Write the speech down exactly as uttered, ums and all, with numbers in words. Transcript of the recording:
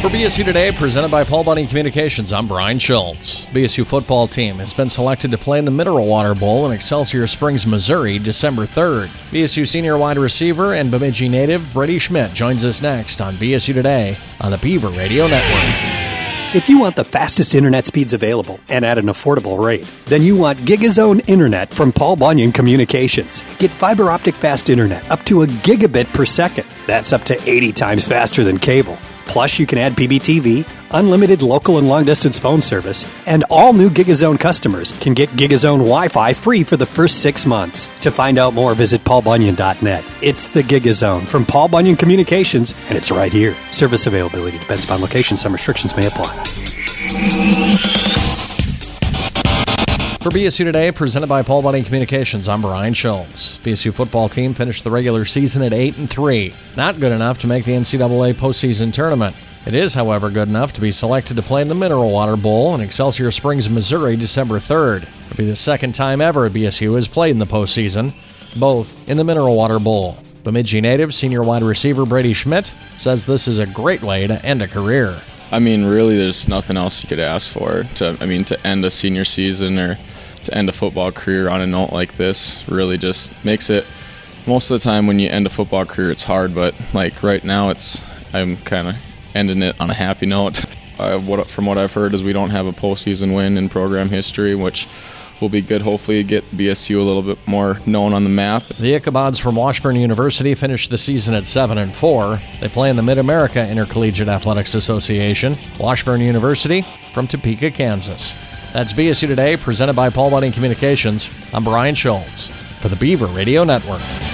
For B S U Today, presented by Paul Bunyan Communications, I'm Brian Schultz. B S U football team has been selected to play in the Mineral Water Bowl in Excelsior Springs, Missouri, December third. B S U senior wide receiver and Bemidji native Brady Schmidt joins us next on B S U Today on the Beaver Radio Network. If you want the fastest internet speeds available and at an affordable rate, then you want GigaZone Internet from Paul Bunyan Communications. Get fiber optic fast internet up to a gigabit per second. That's up to eighty times faster than cable. Plus, you can add P B T V, unlimited local and long-distance phone service, and all new GigaZone customers can get GigaZone Wi-Fi free for the first six months. To find out more, visit paul bunyan dot net. It's the GigaZone from Paul Bunyan Communications, and it's right here. Service availability depends upon location. Some restrictions may apply. For B S U Today, presented by Paul Bunyan Communications, I'm Brian Schultz. B S U football team finished the regular season at eight and three. Not good enough to make the N C double A postseason tournament. It is, however, good enough to be selected to play in the Mineral Water Bowl in Excelsior Springs, Missouri, December third. It'll be the second time ever B S U has played in the postseason, both in the Mineral Water Bowl. Bemidji native senior wide receiver Brady Schmidt says this is a great way to end a career. I mean, really, there's nothing else you could ask for. To, I mean, to end a senior season or to end a football career on a note like this really just makes it, most of the time when you end a football career, it's hard, but like right now, it's I'm kind of ending it on a happy note. Uh, what, from what I've heard is we don't have a postseason win in program history, which will be good. Hopefully get B S U a little bit more known on the map. The Ichabods from Washburn University finished the season at seven and four. They play in the Mid-America Intercollegiate Athletics Association. Washburn University from Topeka, Kansas. That's B S U Today, presented by Paul Bunyan Communications. I'm Brian Schultz for the Beaver Radio Network.